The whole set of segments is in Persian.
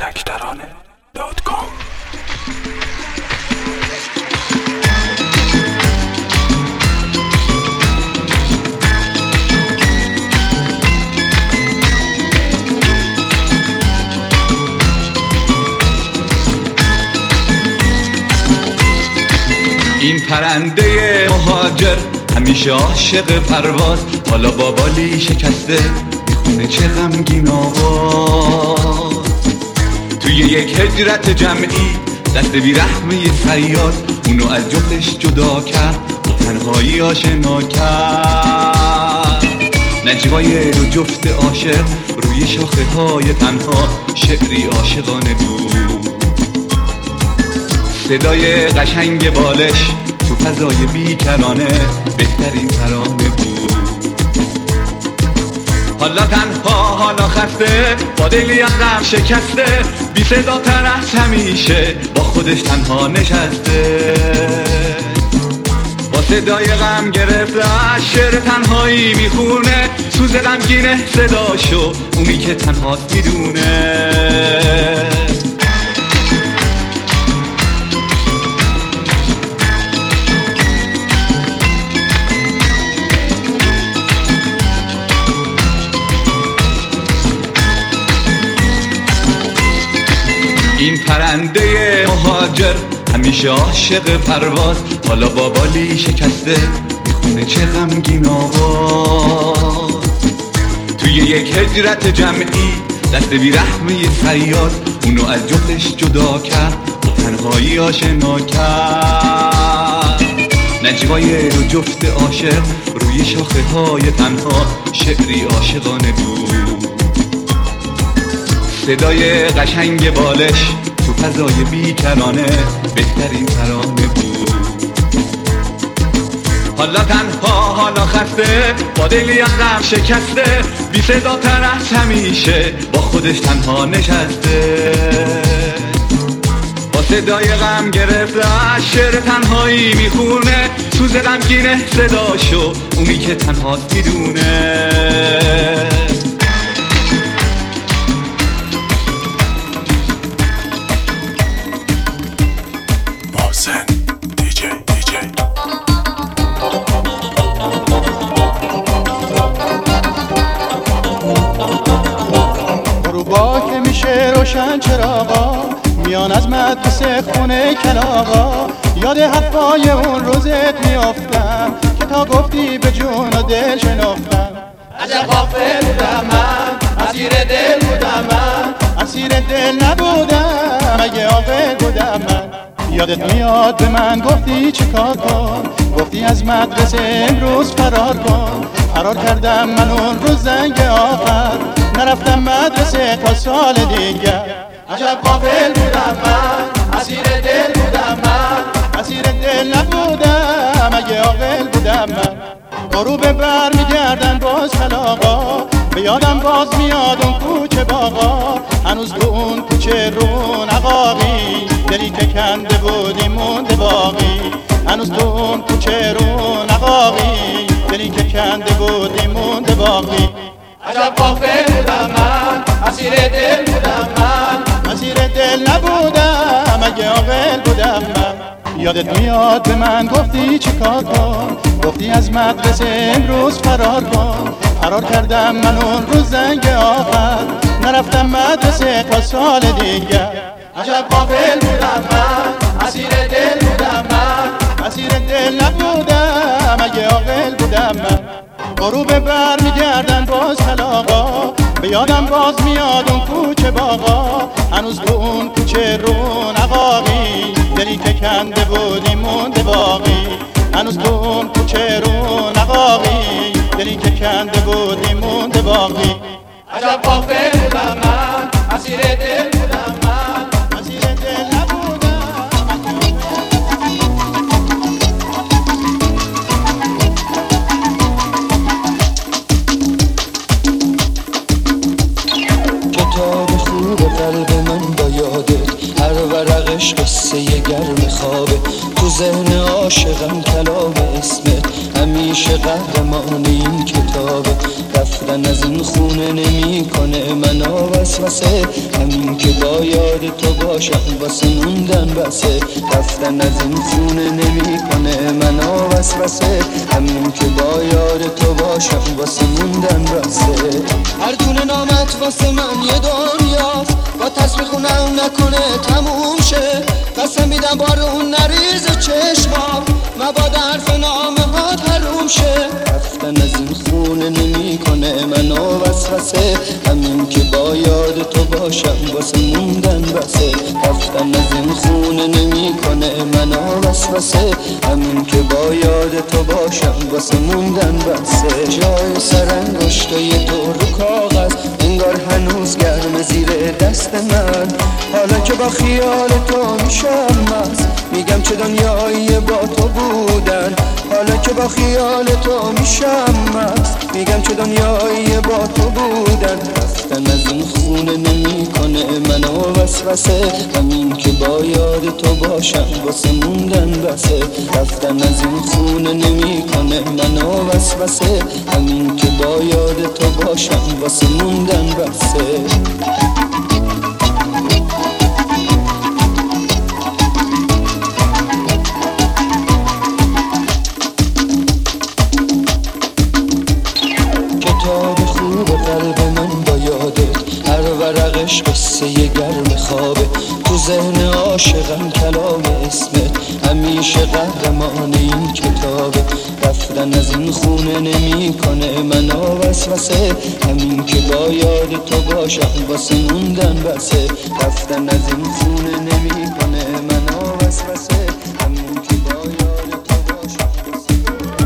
کتکترانه.com. این پرنده مهاجر همیشه عاشق پرواز، حالا با بالی شکسته میخونه چه غمگین آواز. توی یک هجرت جمعی دست بیرحمه صیاد اونو از جفتش جدا کرد و تنهایی آشنا کرد. نجوای دو جفت عاشق روی شاخه های تنها شعری عاشقانه بود. صدای قشنگ بالش تو فضای بیکرانه بهترین ترانه بود. حالا تنها، حالا خسته، با دلی از غم شکسته، بی صدا تر از همیشه با خودش تنها نشسته. با صدای غم گرفته شعر تنهایی میخونه، سوز غمگینه صداشو اونی که تنهاست میدونه. این پرنده مهاجر همیشه عاشق پرواز، حالا با بالی شکسته میخونه چه غمگین آواز. توی یک هجرت جمعی دست بیرحمه صیاد اونو از جفتش جدا کرد و تنهایی آشنا کرد. نجوای دو جفت عاشق روی شاخه های تنها شعری عاشقانه بود. صدای قشنگ بالش تو فضای بیکرانه بهترین ترانه بود. حالا تنها، حالا خسته، با دلی از غم شکسته، بی صدا تر از همیشه با خودش تنها نشسته. با صدای غم گرفته شعر تنهایی میخونه، سوز غمگینه صداشو اونی که تنهاست میدونه. روشن چراغا میان از مدرسه خونه کلاغا، یاد حرفای اون روزت میافتم که تا گفتی به جون و دل شناختم. عجب غافل بودم من، اسیر دل بودم من، اسیر دل نبودم اگه عاقل بودم من. یادت میاد به من گفتی چیکار کن، گفتی از مدرسه امروز فرار کن. فرار کردم من اون روز زنگ آخر، نرفتم مدرسه تا سال دیگر. عجب غافل بودم من، اسیر دل بودم من، اسیر دل نبودم اگه عاقل بودم من. غروب بر میگردن باز کلاغا، به یادم باز میاد اون کوچه باغا. هنوز تو اون کوچه رونقاقی، دلی که کنده بودی مونده باقی. هنوز تو اون کوچه رونقاقی، دلی که کنده بودی مونده باقی. عجب غافل بودم من، اسیر دل بودم من، اسیر دل نبودم اگه عاقل بودم من. یادت میاد به من گفتی چیکار کن، گفتی از مدرسه امروز فرار کن. فرار کردم من اون روز زنگ آخر، نرفتم مدرسه تا سال دیگر. عجب غافل بودم من، اسیر دل بودم من، اسیر دل نبودم اگه عاقل بودم من. غروب بر میگردن باز کلاغا، به یادم باز میاد اون کوچه باغا. هنوز تو اون کوچه رونقاقی، دلی که کنده بودی مونده باقی. هنوز تو اون کوچه رونقاقی، دلی که کنده بودی مونده باقی. عجب غافل بودم من، اسیر دل بودم من، اسیر دل نبودم. کتاب خوب قلب من با یادت، هر هر ورقش قصه گرم خوابه، تو ذهن عاشقم کلام اسمت همیشه قهرمان این کتابه. رفتن از این خونه نمی کنه منو وسوسه، همین که با یاد تو باشم واسه موندن بسه. رفتن از این خونه نمی کنه منو وسوسه، همین که با یاد تو باشم واسه موندن بسه. هر دونه نامت واسه من یه دنیاست، با تصویر خونم نکنه تموم شه. قسم میدم بارون نریز چشمام، مبادا حرف نامه ها حروم شه. رفتن از این خونه نمی کنه منو وسوسه، همین که با یاد تو باشم واسه موندن بسه. رفتن از این خونه نمی کنه منو وسوسه، همین که با یاد تو باشم واسه موندن بسه. جای سرانگشتای تو رو کاغذ انگار هنوز گرم زیر دست من، حالا که با خیال تو میشم مست، میگم چه دنیایی با تو بودن. حالا که با خیال تو میشم مست، میگم چه دنیایی با تو بودن. رفتن از این خونه نمی کنه منو وسوسه، همین که با یاد تو باشم واسه موندن بسه. رفتن از این خونه نمی کنه منو وسوسه، همین که با یاد تو باشم واسه موندن بسه. کتاب خوب قلب من با یادت، هر ورقش قصه گرم خوابه. تو ذهن عاشقم کلام اسمت همیشه قهرمان این کتابه. رفتن از این خونه نمی کنه منو وسوسه، همین که با یاد تو باشم واسه موندن بسه. رفتن از این خونه نمی کنه منو وسوسه، همین که با یاد تو باشم واسه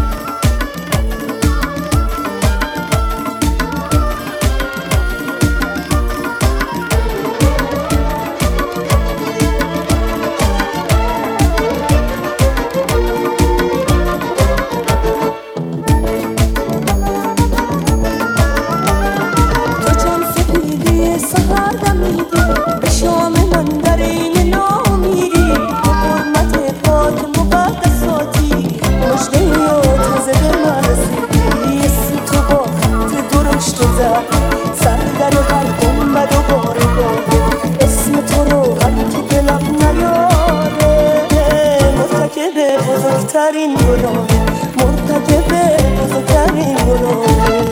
بزرگترین گناه، مرتکب بزرگترین گناه.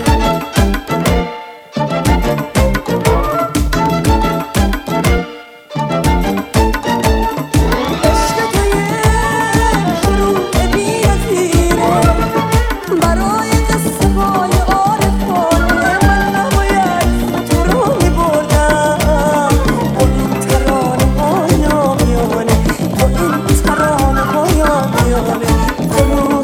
Con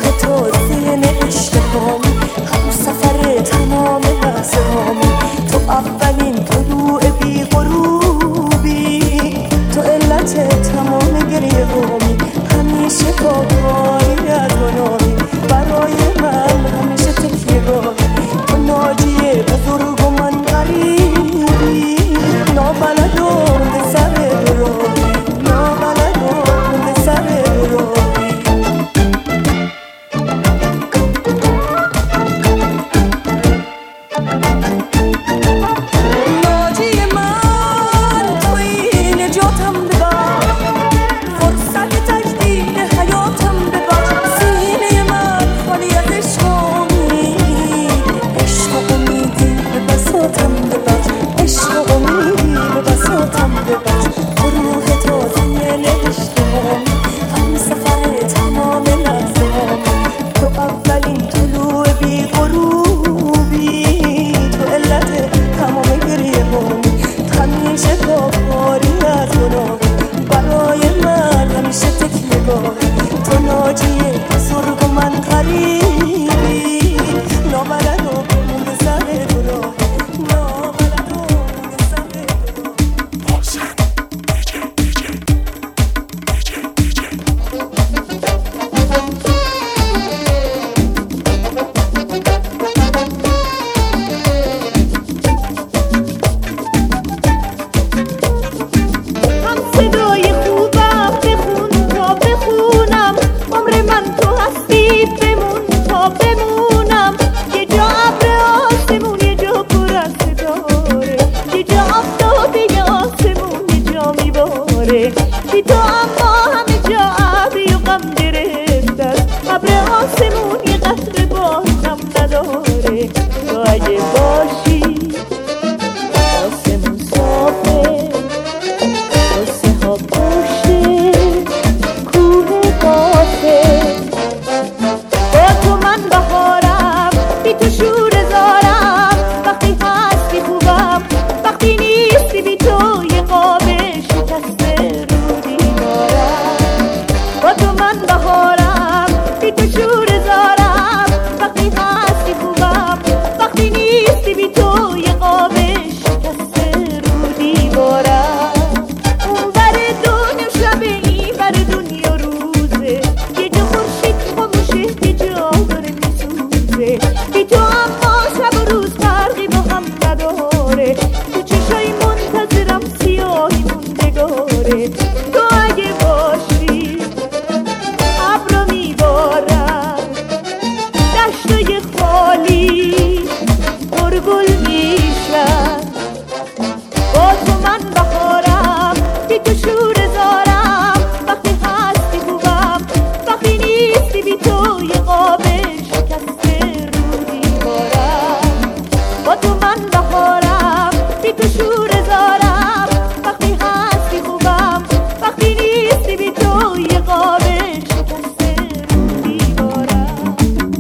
نداره. بی تو اما همه جا ابری و غم گرفته است، ابر آسمون یه قطره بازم نداره. تو اگه باشی آسمون صافه، قصه ها پشته کوه قافه. با تو من بهارم، بی تو شوره زارم. وقتی هستی خوبم، وقتی نیستی بی تو یه قاب شکسته رو دیوارم. با تو من بهارم، بی تو شوره زارم. وقتی هستی خوبم، وقتی نیستی بی تو یه قاب شکسته رو دیوارم. اون بر دنیا شبه، این بر دنیا روزه. یه جا خورشید خاموشه، یه جا داره میسوزه. بی تو اما شب و روز فرقی با هم نداره. تو چشای منتظرم سیاهی موندگاره. تو اگه باشی ابرو میبارم، دشتای خالی پرگل میشن. با تو من بهارم، بی تو شوره زارم. وقتی هستی خوبم، وقتی نیستی بی تو یه قاب شکسته رو دیوارم. با تو من بهارم، بی تو شوره زارم. وقتی هستی خوبم، وقتی نیستی بی تو یه قاب شکسته رو دیوارم.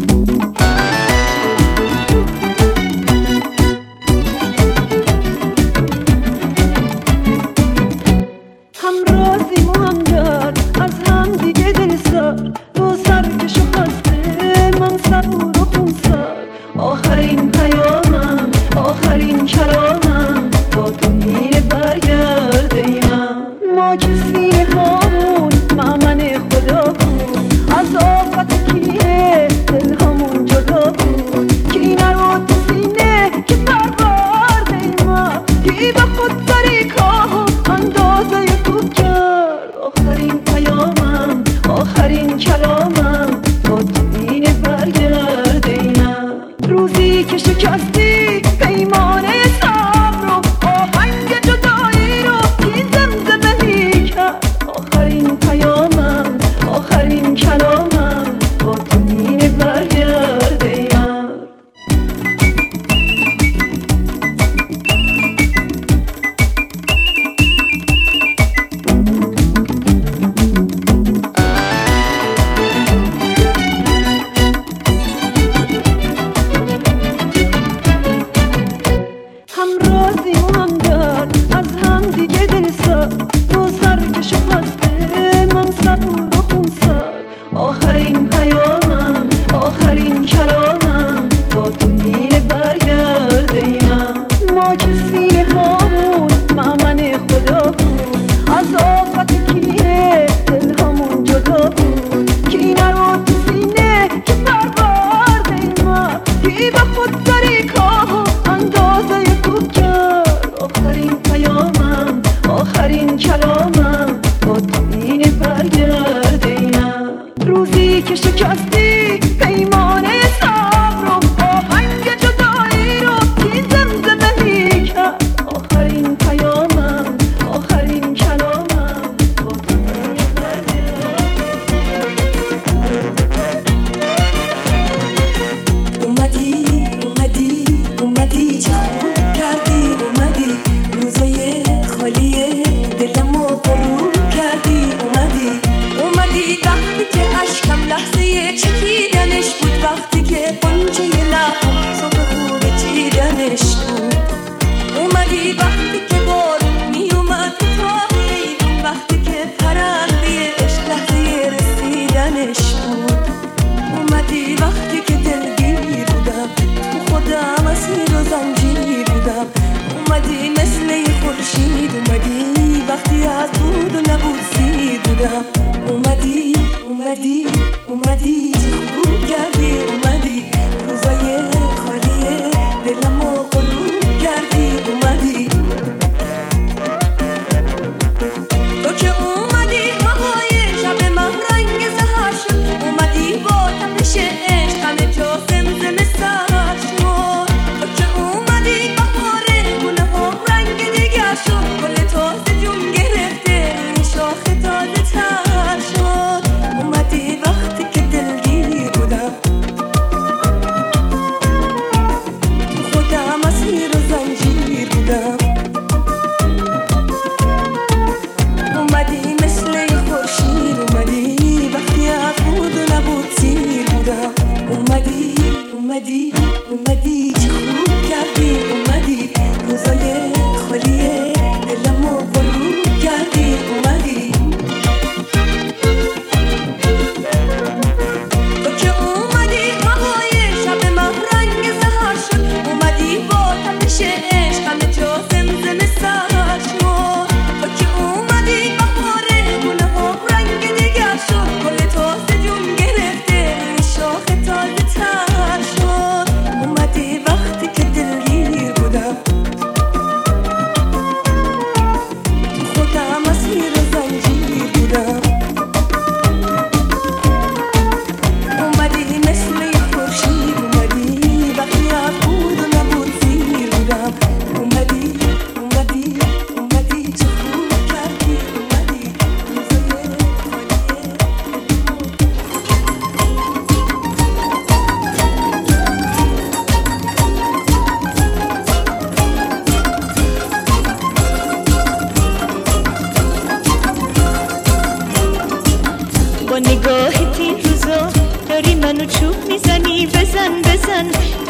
هم رازیم و هم دار، از هم دیگه دل سار. تو سرکش و خسته، من صبور و خونسار. آخرین پیامم، آخرین کلامم با تو میره برگرده ای من. ما که سینه هامون مأمن خدا بود، از آفت کینه دل همون جدا بود. کینه رو تو سینه که پرورده ای من، کی با خود داری که اندازه خوب کرد. آخرین پیامم، آخرین کلامم با تو میره برگرده ای من. روزی که شکستی پیمان صبر رو، آهنگ جدایی رو کی زمزمه میکرد. آخرین پیامم، آخرین کلامم با تو میره برگرده ای من. هم رازیم و هم دار، از هم دیگه دل سار. تو سرکش و خسته، من صبور و خونسار. آخرین پیامم، آخرین کلامم با تو میره برگرده ای من. ما که سینه هامون مأمن خدا بود، از آفت کینه دل همون جدا بود. کینه رو تو سینه که پرورده ای من، کی با خود داری که اندازه خوب کرد. آخرین پیامم، آخرین کلامم با تو میره برگرده ای من. روزی که شکستی پیمان صبر رو، آهنگ جدایی رو کی زمزمه میکرد. آخرین پیامم، آخرین کلامم با تو میره اومدی اومدی اومدی، چه خوب کردی اومدی. روزای خالی دلمو فرو کردی اومدی. اومدی وقتی که اشکم لحظه چکیدنش بود، وقتی که قنچه لبم صبح خوب چیدنش بود. اومدی وقتی که بارون میومد تا حیرون، وقتی که پرنده عشق لحظه رسیدنش بود. اومدی وقتی که دلگیر بودم، تو خودم اسیر و زنجیر بودم. اومدی مثل یه خورشید، اومدی وقتی از بود و نبود سیر بودم. اومدی اومدی اومدی، چه خوب کردی اومدی. روزای خالی دلمو غروب کردی اومدی. تو که اومدی هوای شب من رنگ سحر شد، اومدی با تپش عشق همه جا زمزمه سر شد. تو که اومدی بهار گونه ها رنگ دیگر شد، گل تازه جون گرفته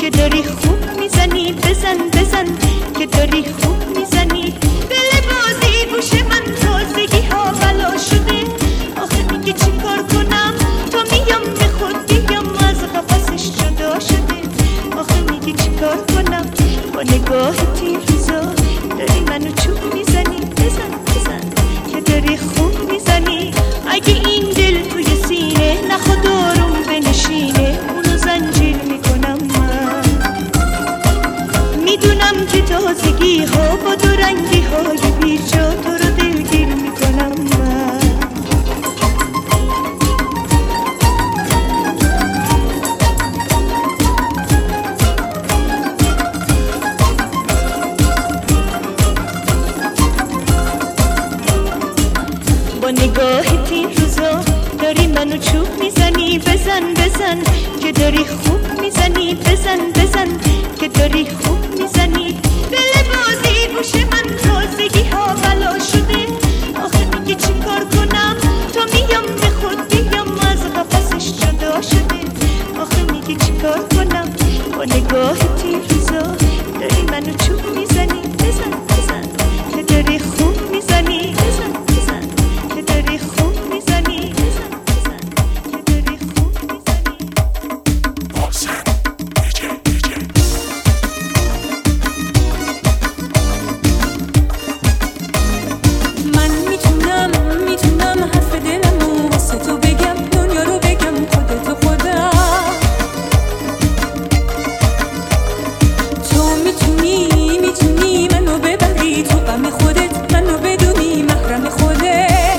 که داری خوب میزنی، بزن بزن که داری خوب میزنی. دل بازی گوش من تازگی ها بلا شده. آخه میگه چی کار کنم تا میام به خود بیام از قفسش جدا شده. آخه میگه چی کار کنم با نگاه تیرزا داری منو چوب میزنی، بزن بزن که داری خوب میزنی. اگه این دل توی سینه نخواد آروم بنشینه اونو زنجیر میکنم من. میدونم که تازگی ها با دو رنگی های بیجا تو رو دلگیر میکنم من. با نگاه تین روزا داری منو چوب میزنی، بزن بزن که داری خوب میزنی، بزن بزن که داری خوب میزنی. دل بازی گوش من تازگی ها بلا شده. آخه میگه چی کار کنم تا میام به خود بیام از قفسش جدا شده. آخه میگه چی کار کنم با نگاه تین روزا داری منو چوب میزنی، بزن بزن که داری خوب میزنی، بزن بزن که داری خوب میزنی، بزن بزن که داری خوب میزنی. من میتونم حرف دلمو واسه تو بگم، دنیا رو بگم خودتو خودم. تو میتونی منو ببری تو غم خودت، منو بدونی محرم خودت.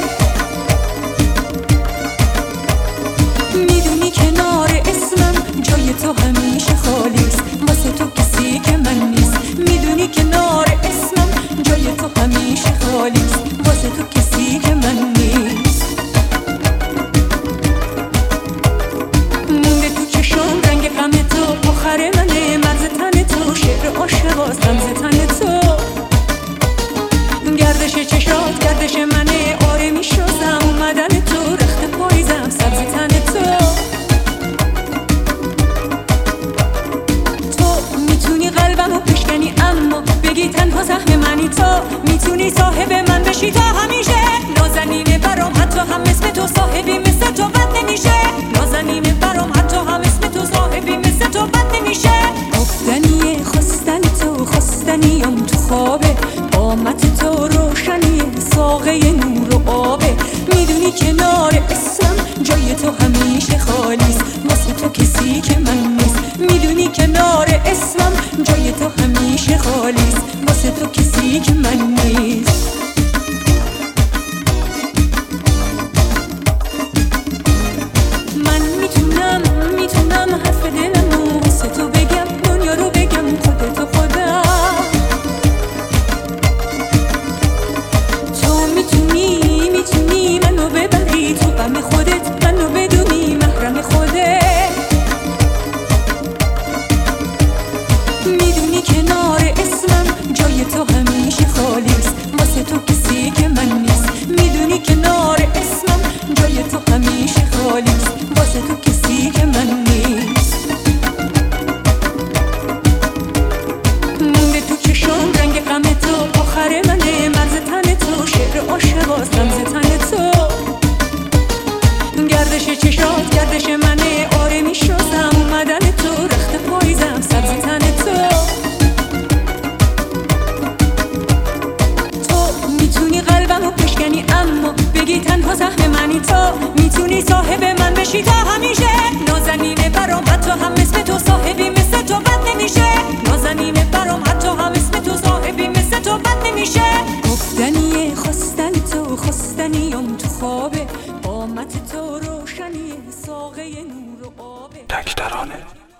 میدونی کنار اسمم جای تو همیشه خالیست، واسه تو کسی که من نیست. میدونی کنار اسمم جای تو همیشه خالیست، واسه تو کسی که من نیست. مونده تو چشام رنگ غم تو، آخر منه مرز تن تو، شعر عاشقاست رمز تن تو. گردش چشات گردش منه، آره میشازم اومدن تو، رخت پاییزم سبز تن تو. تو میتونی قلبمو بشکنی اما بگی تنها سهم منی. تو میتونی صاحب من بشی تا همیشه، نازنینه برام حتی هم اسم تو صاحبی مثل تو بد نمیشه. نازنینه برام حتی هم اسم تو صاحبی مثل تو بد نمیشه. گفتنیه خواستن تو، خواستنیم تو خوابه، قامت تو روشنیه ساقه نور و آبه. میدونی کنار اسم جای تو همیشه خالیست، واسه تو کسی که من نیست. میدونی کنار اسمم جای تو همیشه خالیست، واسه تو کسی که من نیست. من میتونم حرف دلمو واسه تو بگم، دنیا رو بگم خودتو خودم. تو میتونی منو ببری تو غم خودت، منو بدونی محرم خودت. میدونی کنار اسمم جای تو همیشه خالیست، واسه تو کسی که من نیست. میدونی کنار اسمم جای تو همیشه خالیست، واسه تو کسی که من نیست. مونده تو چشام رنگ غم تو، آخر منه مرز تن تو، شعر عاشقاست رمز تن تو. گردش چشات گردش منه، آره میشازم اومدن تو، رخت پاییزم سبز تن تو. تو میتونی قلبمو بشکنی اما بگی تنها سهم منی. تو میتونی صاحب من بشی تا همیشه، نازنینه برام حتی هم اسم تو صاحبی مثل تو بد نمیشه. نازنینه برام حتی هم اسم تو صاحبی مثل تو بد نمیشه. گفتنیه خواستن تو، خواستنیم تو خوابه، قامت تو روشنیه ساقه نور و آبه. تک ترانه